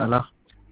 Hello?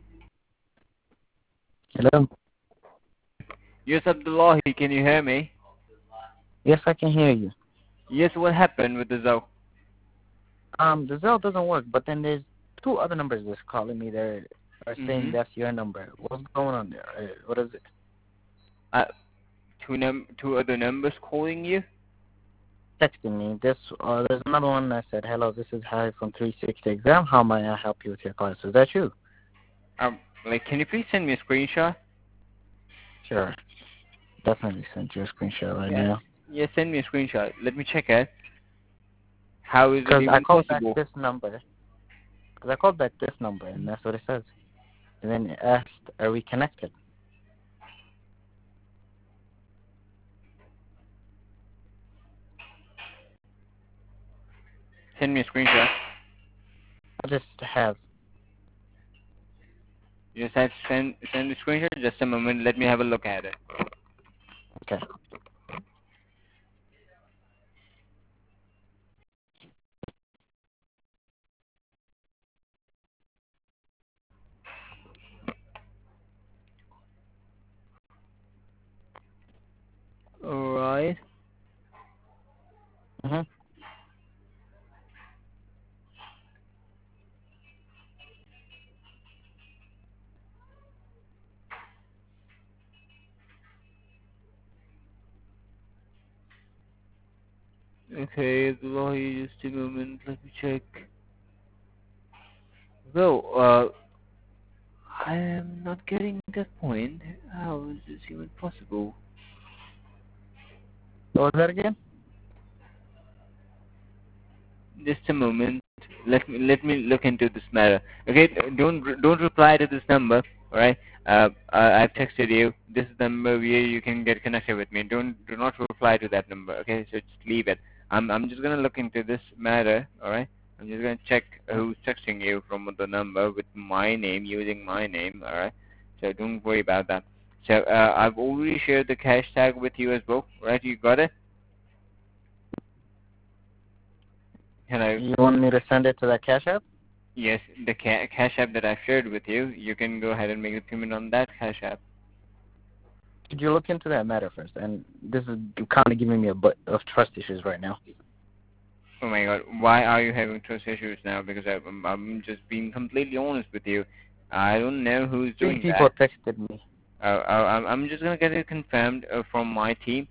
Hello? Yes, Abdullahi, can you hear me? Yes, I can hear you. Yes, what happened with the Zoe? The Zelle doesn't work, but then there's two other numbers that's calling me there are saying that's your number. What's going on there? What is it? Uh, two other numbers calling you? Texting me. There's another one that said, hello, this is Harry from 360 Exam. How may I help you with your class? Is that you? Can you please send me a screenshot? Sure. Definitely sent you a screenshot right Yeah. now. Yeah, send me a screenshot. Let me check it. How is it Because I even called back possible? this number. Because I called back this number, and that's what it says. And then it asked, are we connected? Send me a screenshot. I just have. You just have to send the screenshot. Just a moment. Let me have a look at it. Okay. Alright. Mm-hmm. Okay, Abdullahi, just a moment. Let me check. Well, I am not getting that point. How is this even possible? What was that again? Just a moment. Let me look into this matter. Okay, don't reply to this number. All right. I've texted you. This is the number where you can get connected with me. Do not reply to that number. Okay, so just leave it. I'm just gonna look into this matter. All right. I'm just gonna check who's texting you from the number with my name, using my name. All right. So don't worry about that. So I've already shared the cash tag with you as well. Right? You got it? Hello. You want me to send it to that Cash App? Yes, the Cash App that I've shared with you, you can go ahead and make the payment on that Cash App. Could you look into that matter first? And this is kind of giving me a bit of trust issues right now. Oh my God, why are you having trust issues now? Because I'm just being completely honest with you. I don't know who's Three doing people that. texted me. I'm just gonna get it confirmed from my team.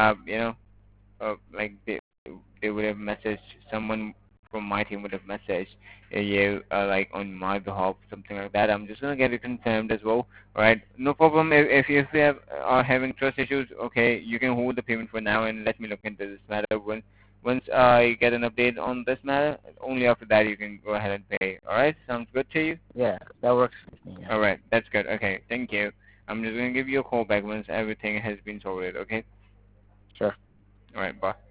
Like they would have messaged someone from my team would have messaged you like on my behalf, something like that. I'm just gonna get it confirmed as well. All right, no problem. If you are having trust issues, okay, you can hold the payment for now and let me look into this matter. Once I get an update on this matter, only after that you can go ahead and pay. All right, sounds good to you? Yeah, that works with me. Yeah. All right, that's good. Okay, thank you. I'm just gonna give you a call back once everything has been sorted. Okay. Sure. All right, bye.